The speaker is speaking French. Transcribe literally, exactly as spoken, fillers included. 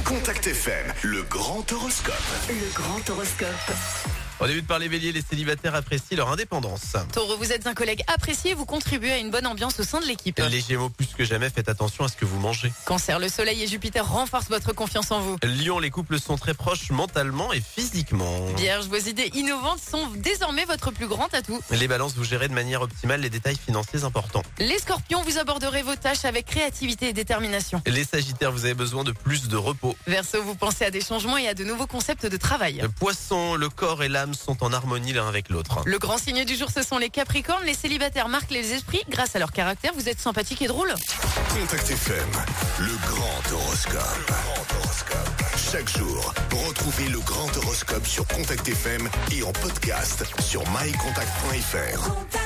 Contact F M, le grand horoscope. Le grand horoscope. On débute par les béliers, les célibataires apprécient leur indépendance. Taureau, vous êtes un collègue apprécié, vous contribuez à une bonne ambiance au sein de l'équipe. Les gémeaux, plus que jamais, faites attention à ce que vous mangez. Cancer, le soleil et Jupiter renforcent votre confiance en vous. Lion, les couples sont très proches mentalement et physiquement. Vierge, vos idées innovantes sont désormais votre plus grand atout. Les balances, vous gérez de manière optimale les détails financiers importants. Les scorpions, vous aborderez vos tâches avec créativité et détermination. Les sagittaires, vous avez besoin de plus de repos. Verseau, vous pensez à des changements et à de nouveaux concepts de travail. Poisson, le corps et l'âme sont en harmonie l'un avec l'autre. Le grand signe du jour, ce sont les capricornes. Les célibataires marquent les esprits grâce à leur caractère. Vous êtes sympathique et drôle. Contact F M, le grand horoscope. Le grand horoscope. Chaque jour, retrouvez le grand horoscope sur Contact F M et en podcast sur my contact point f r.